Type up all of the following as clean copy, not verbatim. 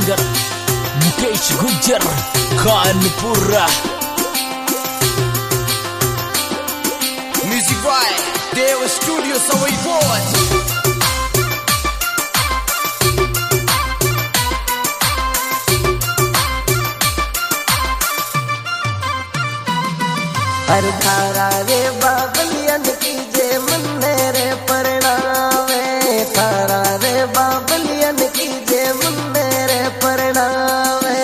Singer Mukesh Gujjar Kanpura. Music by Dev studio Sawai बोल। हर थारा रे बाबलियन की जे मन रे परणावे, थारा रे बाबलियन की जे मन रे परणावे।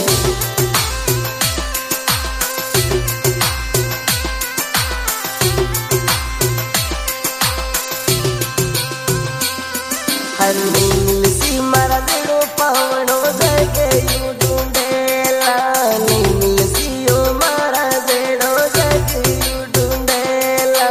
हर नील सी मारा देड़ो पावनो जगे यूं ढूंढेला, नील सी ओ मारा देड़ो जगे यूं ढूंढेला।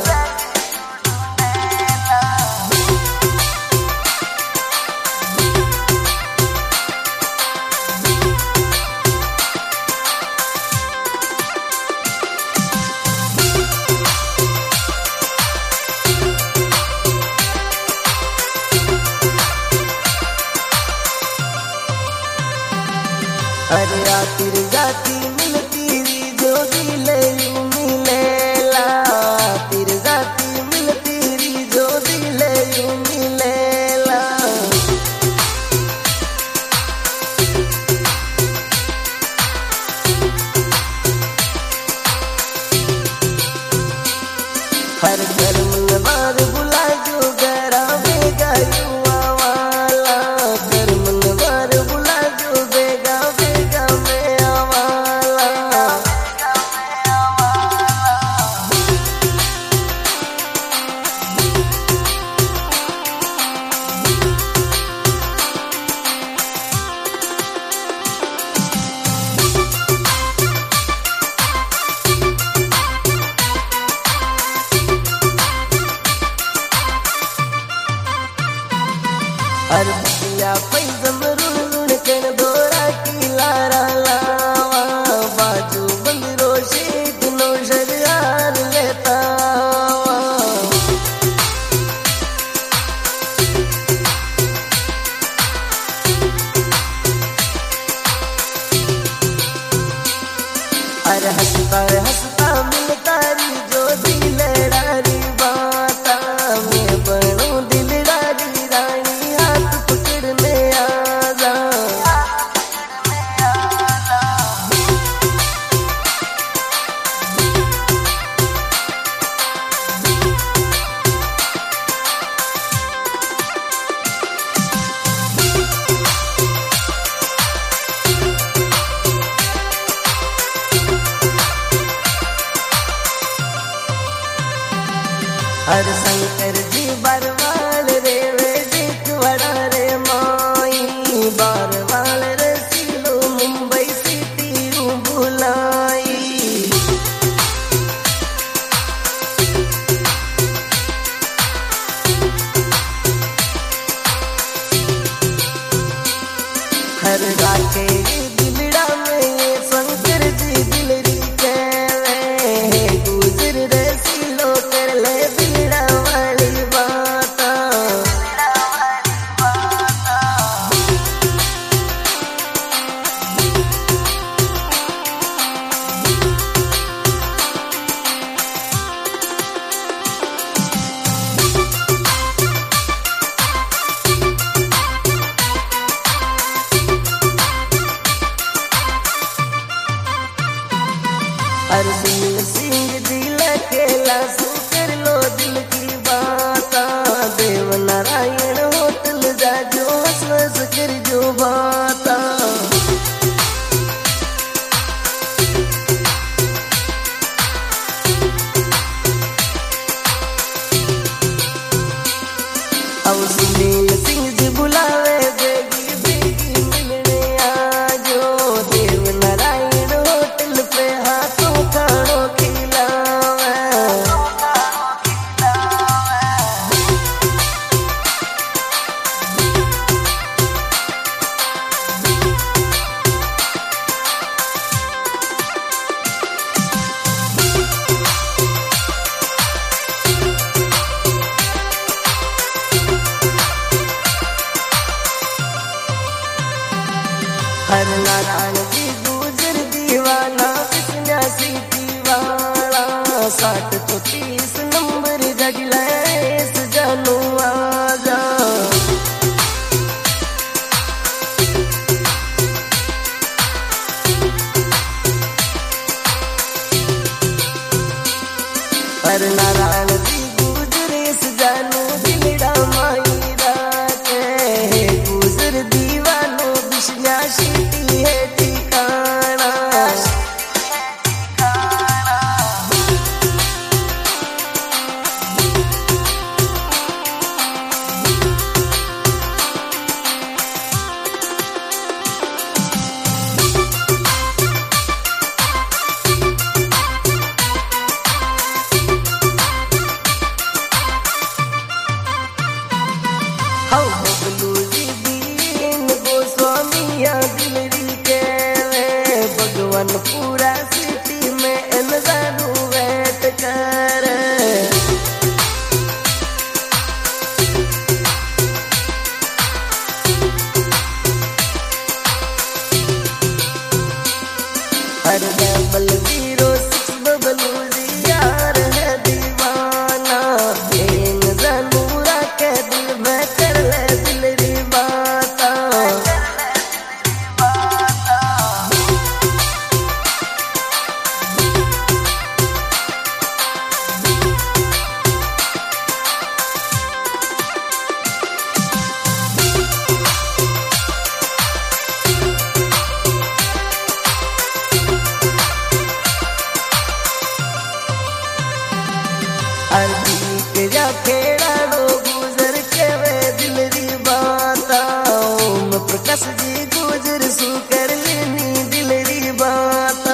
अरे आतिर जाती मिलती री जो दिले यूं मिलेला, आतिर जाती मिलती री जो दिले यूं मिलेला। हर घर मनवार बुला जो गरा बेगा युवा वाला, घर मनवार बुला जो बेगा बेगा में आवाला। हर दिया पैजम रुण कन दोरा की लारा लावा, बाजू बंदरो शेख नो शरियार लेता वा। हर हंसता मिलता री जो दिलडारी बाता, मैं बनूं दिलडारी रानी हाथ पकड़ने आजा। हर शंकर जी बरवाल रे वे देख वड़ा रे माई, बरवाल रे सिलो मुंबई सिटी बुलाई। हर राके दिलड़ा में ये शंकर जी दिलरी कहवे, गुजर रे सिलो कर ले दिलड़ा वाली बाता। हर सिंह दिल अकेला सु कर लो दिल की बाता, देव नारायण होटल जा जो हंस कर जो बाता। अब सुनील सिंह जी बुलावे बेगी बेगी मिलने आजो, देव नारायण होटल पे हाथों खानो खिलावे। नारायण जी गुजर दीवाना किसना सीटी वाला 60 तो 30 नंबर जगला जानू आजा हर नारायण जी गुजरे जानू दिलड़ा माईरा के गुजर दीवानो बिशना सीटी है ठिकाना भगवान पूरा सिटी में नजारू बैठ कर हर डबल 06 बबलू यार है दीवाना इन जानूरा के दिल में कर ले दिल री बाता खेड़ा गुजर के वे दिल री बाता ओम प्रकाश जी गुजर सु कर लेनी दिल री बाता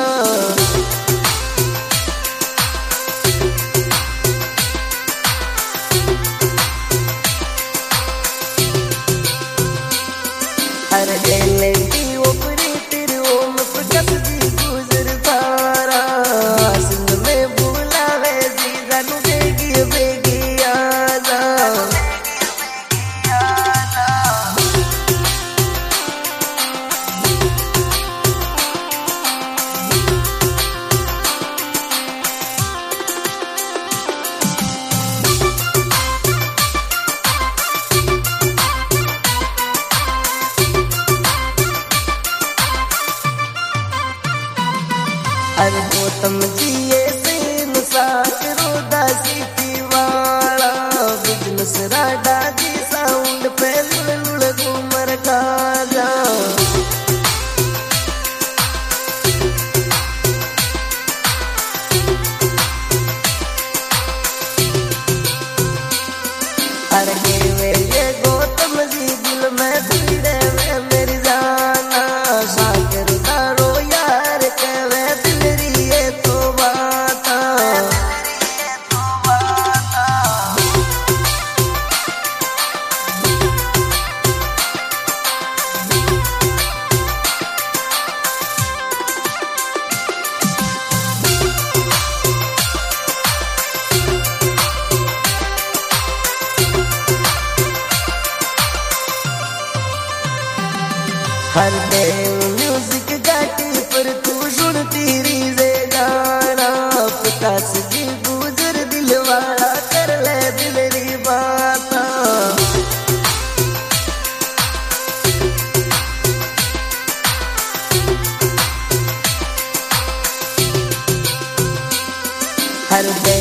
हर गले की ऊपरी तेरे ओम प्रकाश जी गुजर तारा सिंध में बुलावे जी जानू बेगी बेगी अरे गौतम जी ऐसे मुसाक रोदा सीटी वाला बिजनेस राडा जी साउंड पे लुड़ घूमर काजा अरे ये गौतम जी दिल में भिड़े वे मेरी जाना सागर दारो यार कहवे हर देव म्यूजिक गाटी पर तू सुनती रीजे गाना प्रकाश जी गुजर दिल वाला कर ले दिल री बाता हर